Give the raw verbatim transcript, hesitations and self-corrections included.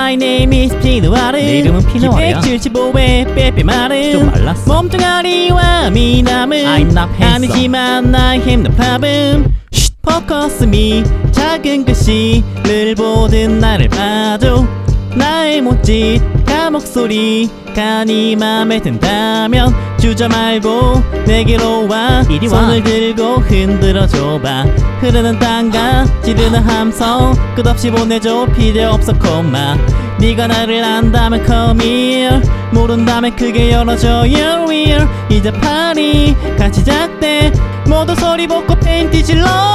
My name is 피누아르. 내 이름은 피누아르야. 백칠십오회 빼빼마르. 좀 말랐어. 몸뚱아리와 미남은 I'm not handsome. 아니지만 나의 힘든 problem. 포커스 미 작은 글씨를 보든 나를 봐줘. 나의 멋진 가목소리가 네 맘에 든다면 주저 말고 내게로 와. 이리 와. 손을 들고 흔들어줘봐. 흐르는 땅과 찌르는 함성 끝없이 보내줘. 필요 없어 콤마. 네가 나를 안다면 come here. 모른다면 크게 열어줘 You're real. 이제 파리 같이 작대. 모두 소리 벗고 팬티 질러.